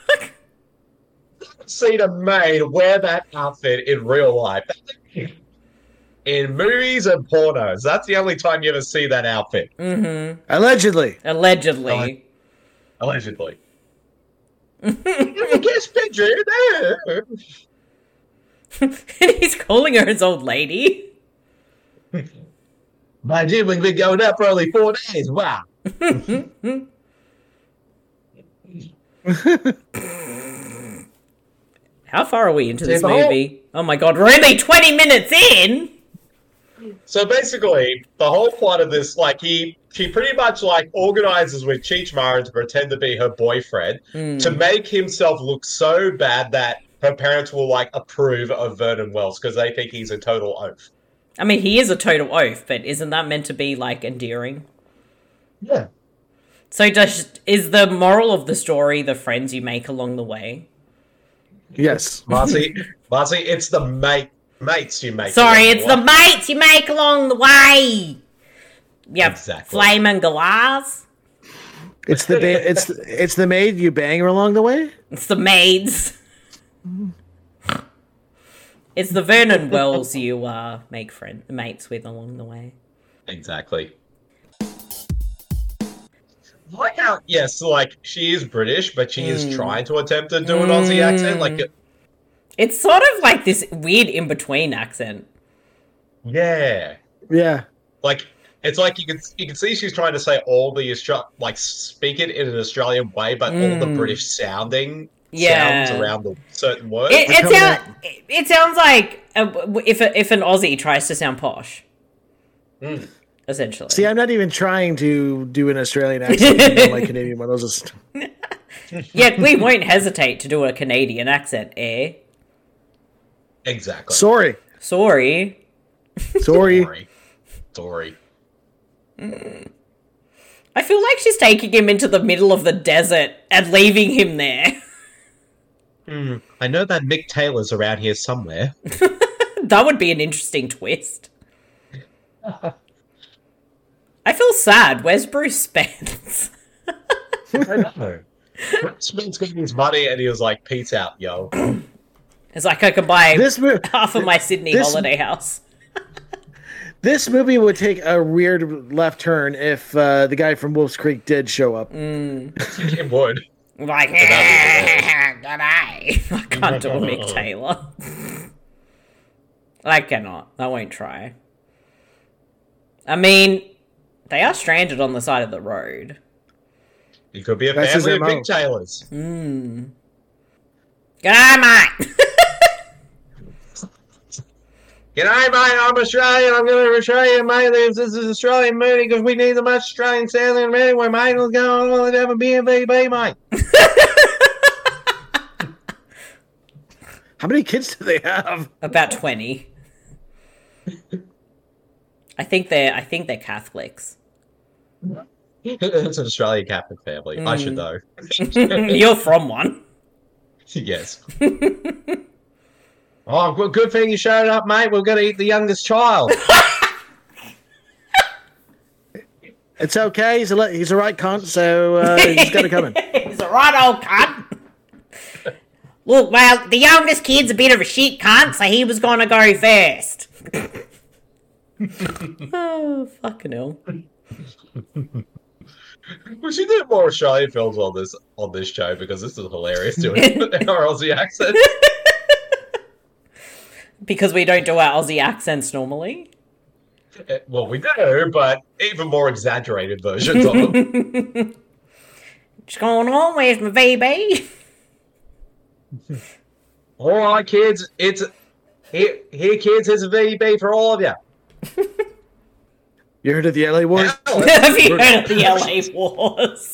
Seen a maid wear that outfit in real life. In movies and pornos. That's the only time you ever see that outfit. Mm-hmm. Allegedly. Allegedly. Allegedly. Guest picture there. And he's calling her his old lady. My gym, we've been going up for only 4 days. Wow. How far are we into this movie? Oh my god, we're only 20 minutes in! So basically, the whole plot of this, like, she pretty much, like, organizes with Cheech Marin to pretend to be her boyfriend to make himself look so bad that her parents will, like, approve of Vernon Wells because they think he's a total oaf. I mean, he is a total oaf, but isn't that meant to be, like, endearing? Yeah. So is the moral of the story the friends you make along the way? Yes. Marcy, it's the mates you make. Sorry, it's the mates you make along the way. Yep. Exactly. Flaming glass. It's the maid you bang her along the way? It's the maids. It's the Vernon Wells you make mates with along the way. Exactly. Like how, yes, like, she is British, but she is trying to attempt to do an Aussie accent. Like, it's sort of like this weird in-between accent. Yeah. Yeah. Like, it's like you can see she's trying to say all the speak it in an Australian way, but all the British sounding sounds around the certain words. It sounds like if an Aussie tries to sound posh. Essentially. See, I'm not even trying to do an Australian accent. My Canadian one. Yet we won't hesitate to do a Canadian accent, eh? Exactly. Sorry. Sorry. I feel like she's taking him into the middle of the desert and leaving him there. I know that Mick Taylor's around here somewhere. That would be an interesting twist. I feel sad. Where's Bruce Spence? I know. Spence got his money and he was like, peace out, yo. It's like I could buy half of my Sydney holiday house. This movie would take a weird left turn if the guy from Wolf's Creek did show up. It would. Like, g'day. I can't do a Mick Taylor. I cannot. I won't try. I mean, they are stranded on the side of the road. It could be a family of Mick Taylors. G'day, mate. G'day, mate. I'm Australian. I'm going to Australia, mate. This is Australian movie because we need the most Australian sounding anyway, mate. Let's go on. Let's have a BNVB, mate. How many kids do they have? About 20. I think they're Catholics. It's an Australian Catholic family. I should know. You're from one. Yes. Oh, good thing you showed up, mate. We're going to eat the youngest child. It's okay. He's a right cunt, so he's got it coming. He's a right old cunt. Look, well, the youngest kid's a bit of a shit cunt, so he was going to go first. Oh, fucking hell. We should do more Australian films on this show because this is hilarious doing our Aussie accent. Because we don't do our Aussie accents normally? Well, we do, but even more exaggerated versions of them. What's going on? Where's my VB? All right, kids. Here, kids. Here's a VB for all of you. You heard of the LA Wars? Have you heard of the LA Wars?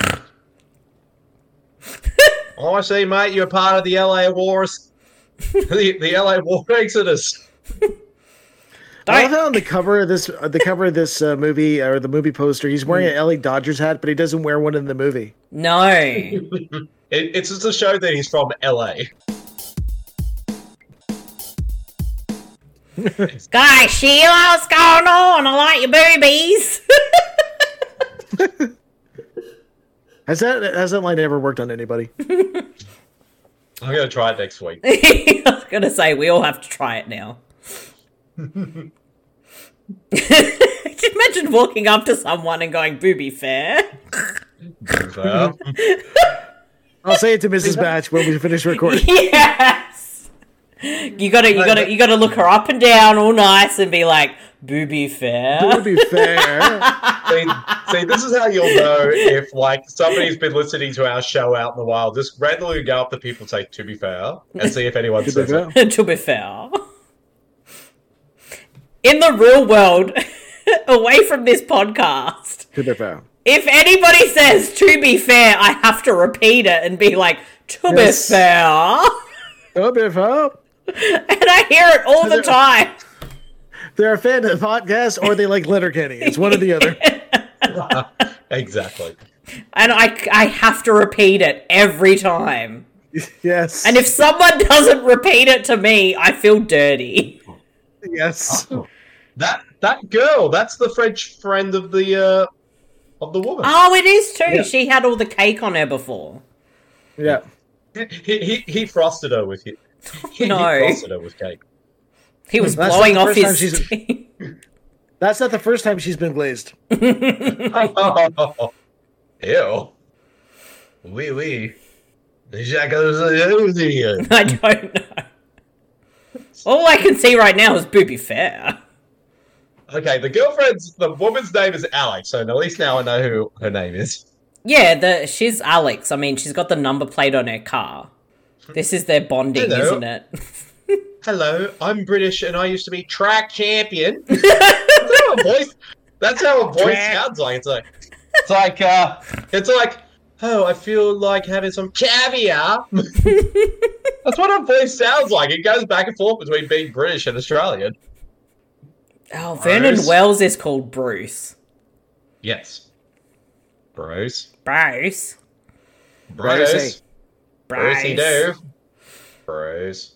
Oh, I see, mate. You're part of the LA Wars. the LA War Exodus. I love how on the cover of this movie, or the movie poster, he's wearing an LA Dodgers hat, but he doesn't wear one in the movie. No. It's just to show that he's from LA. Guys, Sheila, what's going on? I like your boobies. Has that line ever worked on anybody? I'm going to try it next week. I was going to say, we all have to try it now. Just imagine walking up to someone and going, "Booby fair." I'll say it to Mrs. Batch when we finish recording. Yes. You gotta look her up and down all nice and be like, "Booby fair." Booby fair. See, this is how you'll know if somebody's been listening to our show out in the wild. Just randomly go up to people and say, "To be fair," and see if anyone says it. To be fair. In the real world, away from this podcast, to be fair. If anybody says "to be fair," I have to repeat it and be like, "To be fair." To be fair. And I hear it all the time. They're a fan of the podcast or they like Letterkenny. It's one or the other. Exactly. And I have to repeat it every time. Yes. And if someone doesn't repeat it to me, I feel dirty. Yes. Oh, that girl, that's the French friend of the woman. Oh, it is too. Yeah. She had all the cake on her before. Yeah. He frosted her with it. No. He frosted her with cake. He was blowing off his... That's not the first time she's been glazed. Ew. Oui. I don't know. All I can see right now is Booby Fair. Okay, the woman's name is Alex, so at least now I know who her name is. Yeah, she's Alex. I mean, she's got the number plate on her car. This is their bonding, Hello. isn't it? Hello, I'm British and I used to be track champion. That's how a voice sounds like. It's like, oh, I feel like having some caviar. That's what a voice sounds like. It goes back and forth between being British and Australian. Oh, Vernon Wells is called Bruce. Yes. Bruce. Bruce. Bruce. Bruce. Do. Bruce.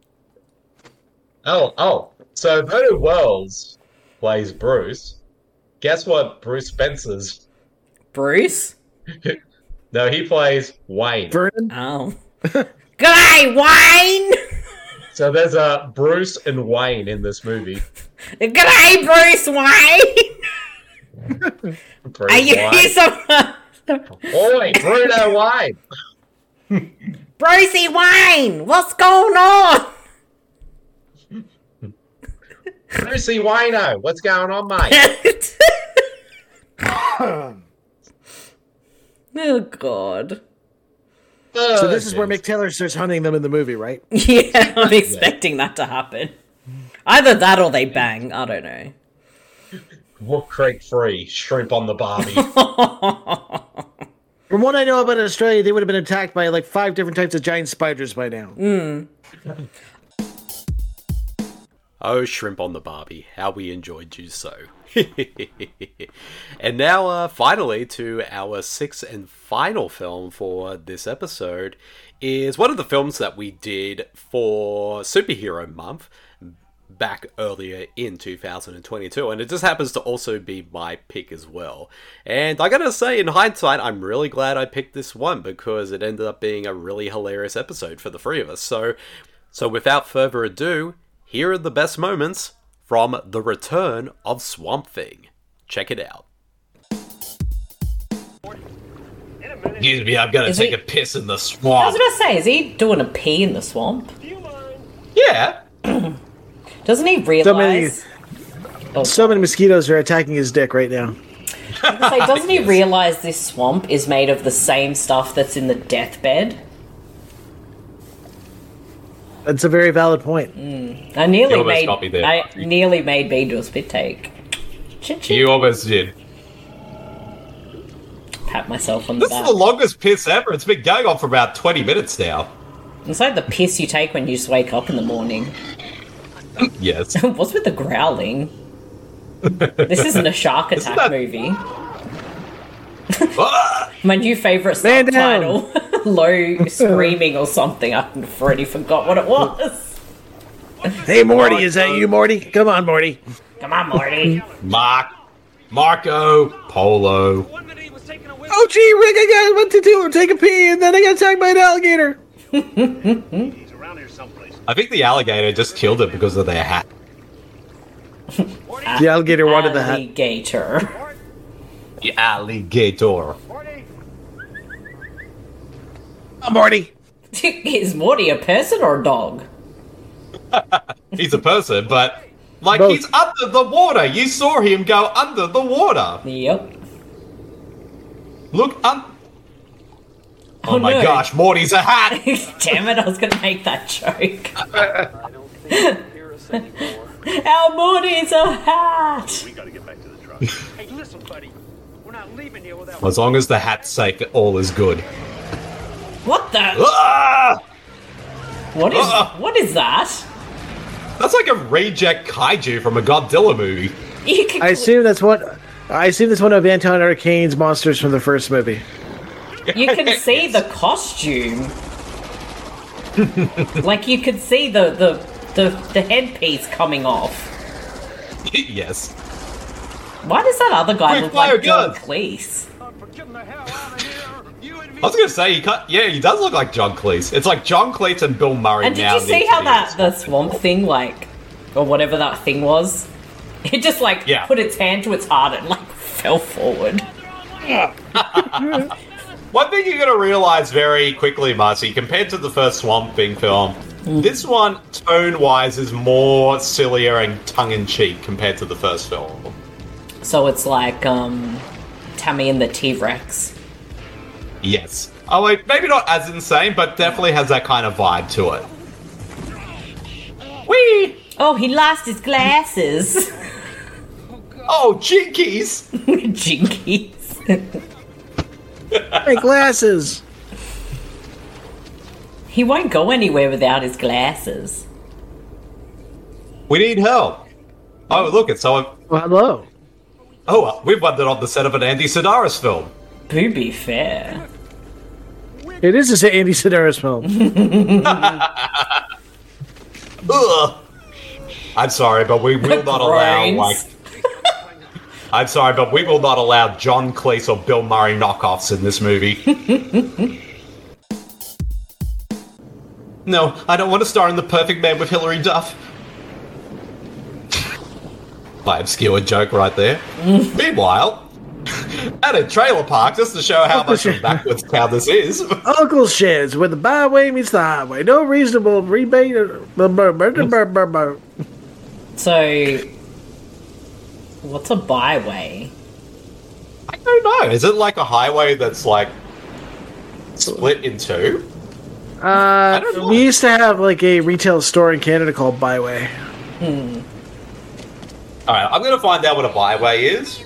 Oh. So Vernon Wells plays Bruce. Guess what Bruce Spencer's? Bruce? No, he plays Wayne. Vernon? Oh. G'day, Wayne! So there's a Bruce and Wayne in this movie. G'day, Bruce Wayne! Bruce Are you Wayne. here somewhere? Oi, Bruno Wayne! Brucey Wayne! What's going on? Brucey Wayno, what's going on, mate? Oh, God. So this is where Mick Taylor starts hunting them in the movie, right? Yeah, I'm expecting that to happen. Either that or they bang. I don't know. Wolf Creek free, shrimp on the barbie. From what I know about Australia, they would have been attacked by like 5 different types of giant spiders by now. Oh, shrimp on the Barbie. How we enjoyed you so. And now, finally, to our 6th and final film for this episode is one of the films that we did for Superhero Month back earlier in 2022, and it just happens to also be my pick as well. And I gotta say, in hindsight, I'm really glad I picked this one because it ended up being a really hilarious episode for the 3 of us. So without further ado, here are the best moments from The Return of Swamp Thing. Check it out. Excuse me, I'm gonna take a piss in the I was swamp. gonna say, is he doing a pee in the swamp? Yeah. Doesn't he realize? So many mosquitoes are attacking his dick right now. I was gonna say, doesn't he realize this swamp is made of the same stuff that's in the deathbed? That's a very valid point. I nearly You almost made got me there, me do a spit take. You almost did. Pat myself on the This is back. the longest piss ever. It's been going on for about 20 minutes now. It's like the piss you take when you just wake up in the morning. Yes. What's with the growling? This isn't a shark attack movie. My new favourite subtitle. Low screaming or something. I've already forgot what it was. Hey, Morty, is that you, Morty? Come on, Morty. Come on, Morty. Marco, Polo. Oh, gee, Rick, I got what to do. Take a pee, and then I got attacked by an alligator. I think the alligator just killed it because of their hat. The alligator wanted the hat. Alligator. The alligator. Oh, Morty. Is Morty a person or a dog? He's a person, but like Both. he's under the water. You saw him go under the water. Yep. Look up. Oh, Oh, my no. gosh, Morty's a hat. Damn it, I was gonna make that joke. Our Morty's a hat! We gotta get back to the truck. Hey, listen, buddy. We're not leaving here without... As long as the hat's safe, all is good. What the? Ah! What is that? That's like a reject kaiju from a Godzilla movie. I assume that's one of Anton Arcane's monsters from the first movie. You can see the costume. Like you could see the headpiece coming off. Yes. Why does that other guy Quick, look fire like John guns. Cleese? I was gonna say, he does look like John Cleese. It's like John Cleese and Bill Murray. And did now you see need how to be the swamp thing, like, or whatever that thing was, it just like put its hand to its heart and like fell forward. One thing you're gonna realize very quickly, Marcy, compared to the first Swamp Thing film, this one, tone-wise, is more sillier and tongue-in-cheek compared to the first film. So it's like Tammy and the T-Rex. Yes. Oh wait, maybe not as insane, but definitely has that kind of vibe to it. Whee! Oh, he lost his glasses. Oh, Jinkies! Jinkies. My glasses. He won't go anywhere without his glasses. We need help. Oh, look, it's so. Well, hello. Oh, we've wandered on the set of an Andy Sedaris film. To be fair. It is an Andy Sedaris film. Ugh. I'm sorry, but we will not allow like. I'm sorry, but we will not allow John Cleese or Bill Murray knockoffs in this movie. No, I don't want to star in The Perfect Man with Hilary Duff. My obscure joke right there. Meanwhile, at a trailer park, just to show how much of a backwards town this is. Uncle Shed's, where the byway meets the highway. No reasonable rebate. So, what's a byway? I don't know. Is it like a highway that's like split in two? We used to have like a retail store in Canada called Byway. Alright, I'm gonna find out what a byway is.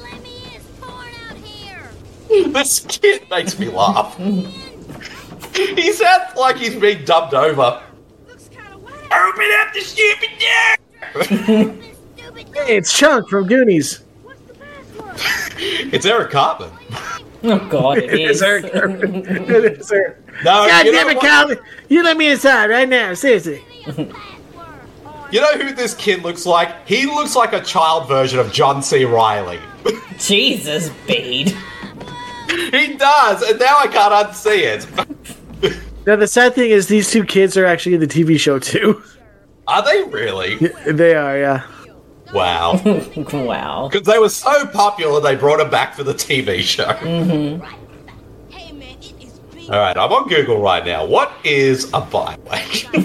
This kid makes me laugh. He sounds like he's being dubbed over. Open up the stupid door! Hey, it's Chunk from Goonies. It's Eric Cartman. Oh God, it is. Eric Cartman. It is Eric. No, God you know damn it, what? Calvin! You let me inside right now, seriously. You know who this kid looks like? He looks like a child version of John C. Reilly. Jesus, Bede. He does, and now I can't unsee it. Now, the sad thing is these two kids are actually in the TV show, too. Are they really? Yeah, they are, yeah. Wow. Wow. Because they were so popular, they brought them back for the TV show. Mm-hmm. Alright, I'm on Google right now. What is a byway?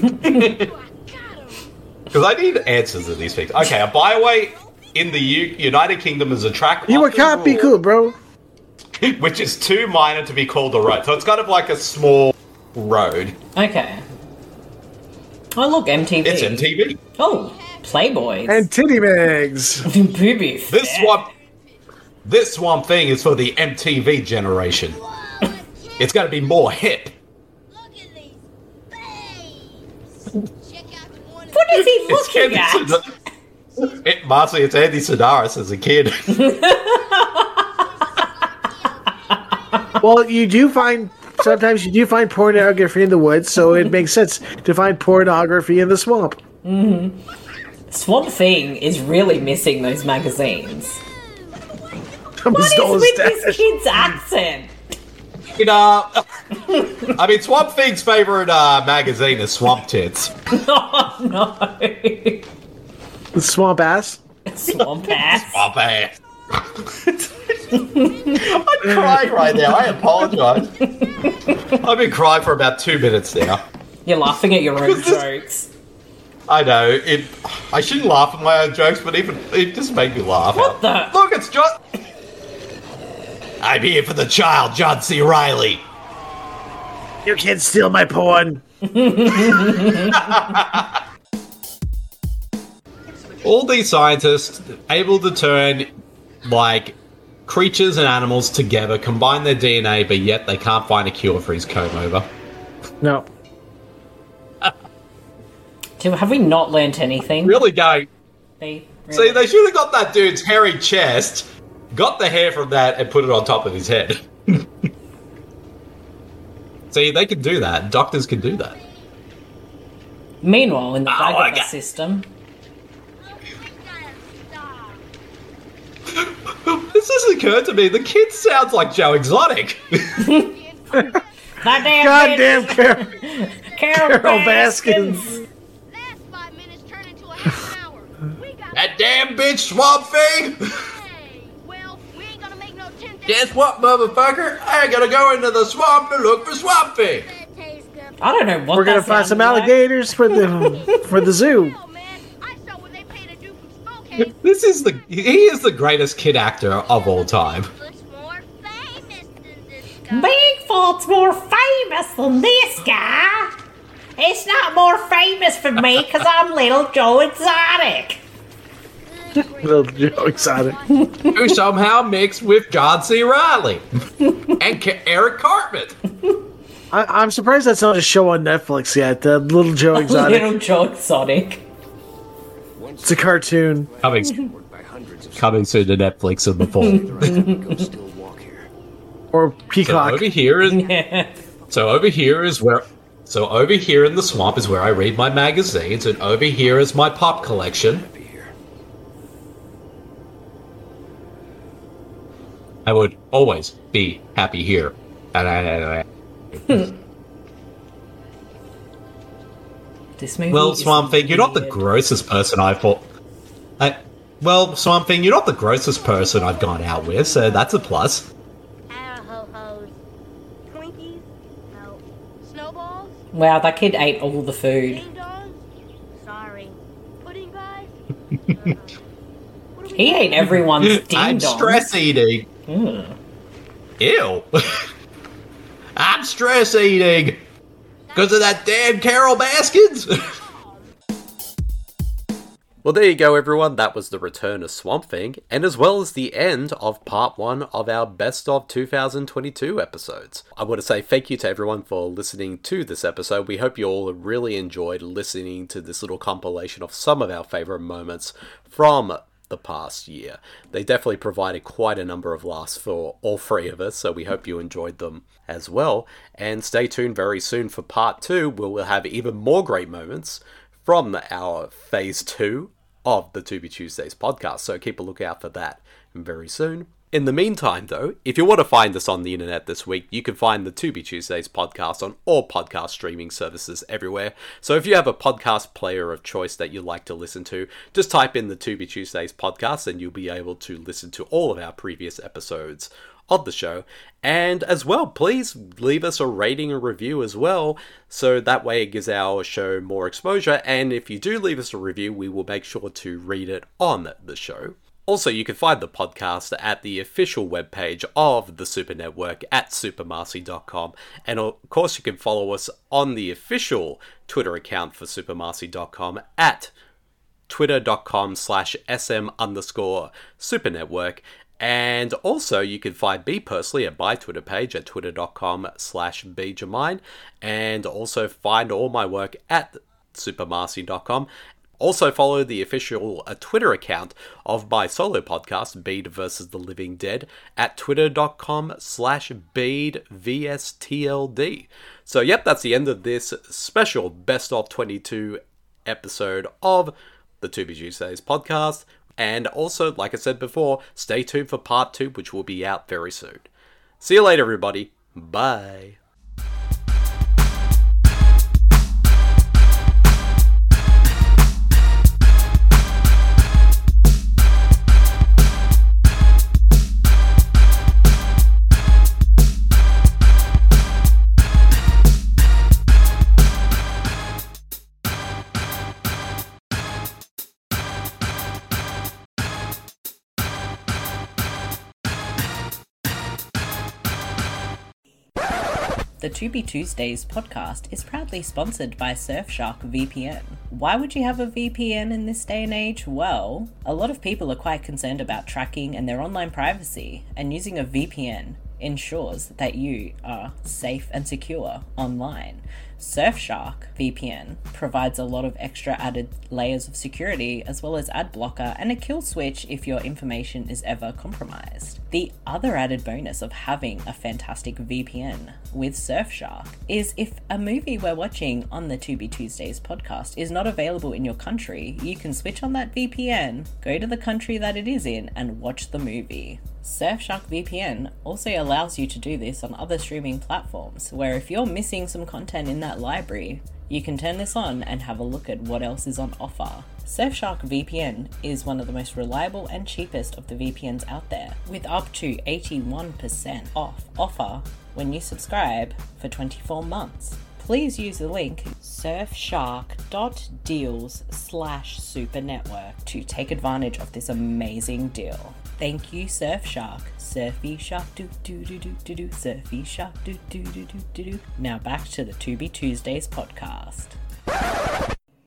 Because I need answers to these things. Okay, a byway in the United Kingdom is a track... You can't be cool, bro. Which is too minor to be called a road. So it's kind of like a small road. Okay. Oh, look, MTV. It's MTV. Oh, Playboys. And titty bags. Booby. This swamp thing is for the MTV generation. It's got to be more hip. What is he looking at? Marcy, it's Andy Sedaris as a kid. Well, sometimes you do find pornography in the woods, so it makes sense to find pornography in the swamp. Mm-hmm. Swamp Thing is really missing those magazines. What is with this kid's accent? I mean, Swamp Thing's favorite magazine is Swamp Tits. Oh, no. Swamp Ass? Swamp Ass. Swamp Ass. I'm crying right now. I apologize. I've been crying for about 2 minutes now. You're laughing at your own jokes. I know. I shouldn't laugh at my own jokes, but even it just made me laugh. What the? Look, it's John... I'm here for the child, John C. Reilly. You can't steal my porn. All these scientists able to turn, like, creatures and animals together, combine their DNA, but yet they can't find a cure for his comb over. No. Have we not learnt anything? Really going... See, they should have got that dude's hairy chest, got the hair from that, and put it on top of his head. See, they can do that. Doctors can do that. Meanwhile, in the back of the system... This has occurred to me. The kid sounds like Joe Exotic. Goddamn Carol Baskins. That damn bitch Swamp Thing! Guess what, motherfucker? I gotta go into the swamp to look for Swamp Thing. I don't know what we're gonna find some alligators for the zoo. He is the greatest kid actor of all time. Bigfoot's more famous than this guy. It's not more famous for me because I'm Little Joe Exotic. Little Joe Exotic. Who somehow mixed with John C. Reilly and Eric Cartman. I'm surprised that's not a show on Netflix yet. Little Joe Exotic. Little Joe Exotic. It's a cartoon. Coming soon to Netflix in the fall. Or Peacock. So over here in the swamp is where I read my magazines, and over here is my pop collection. I would always be happy here. This movie well, Swamp Thing, you're not the grossest person I've fought. Well, Swamp Thing, you're not the grossest person I've gone out with, so that's a plus. Wow, that kid ate all the food. He ate everyone's ding dong. I'm stress eating. Ew. I'm stress eating. Because of that damn Carol Baskins. Well, there you go, everyone. That was the return of Swamp Thing, and as well as the end of part 1 of our Best of 2022 episodes. I want to say thank you to everyone for listening to this episode. We hope you all really enjoyed listening to this little compilation of some of our favourite moments from the past year. They definitely provided quite a number of laughs for all three of us, so we hope you enjoyed them as well. And stay tuned very soon for part 2, where we'll have even more great moments from our phase 2 of the To Be Tuesdays podcast, so keep a lookout for that very soon. In the meantime, though, if you want to find us on the internet this week, you can find the To Be Tuesdays podcast on all podcast streaming services everywhere. So if you have a podcast player of choice that you like to listen to, just type in the To Be Tuesdays podcast and you'll be able to listen to all of our previous episodes of the show. And as well, please leave us a rating and review as well, so that way it gives our show more exposure, and if you do leave us a review, we will make sure to read it on the show. Also, you can find the podcast at the official webpage of the Super Network at supermarcy.com, and of course you can follow us on the official Twitter account for supermarcy.com at twitter.com/SM_supernetwork. And also, you can find me personally at my Twitter page at twitter.com/bjamine, and also find all my work at supermarcy.com. Also follow the official Twitter account of my solo podcast, Bede vs. the Living Dead, at twitter.com/BedeVSTLD. So yep, that's the end of this special Best of 22 episode of the To Be Tuesdays podcast. And also, like I said before, stay tuned for part 2, which will be out very soon. See you later, everybody. Bye. The To Be Tuesdays podcast is proudly sponsored by Surfshark VPN. Why would you have a VPN in this day and age? Well, a lot of people are quite concerned about tracking and their online privacy, and using a VPN ensures that you are safe and secure online. Surfshark VPN provides a lot of extra added layers of security, as well as ad blocker and a kill switch if your information is ever compromised. The other added bonus of having a fantastic VPN with Surfshark is if a movie we're watching on the To Be Tuesdays podcast is not available in your country, you can switch on that VPN, go to the country that it is in, and watch the movie. Surfshark VPN also allows you to do this on other streaming platforms, where if you're missing some content in that library, you can turn this on and have a look at what else is on offer. Surfshark VPN is one of the most reliable and cheapest of the VPNs out there, with up to 81% off offer when you subscribe for 24 months. Please use the link surfshark.deals/supernetwork to take advantage of this amazing deal. Thank you, Surfshark. Surfy shark do do do do do do. Surfy shark do do do do do do. Now back to the To Be Tuesdays podcast.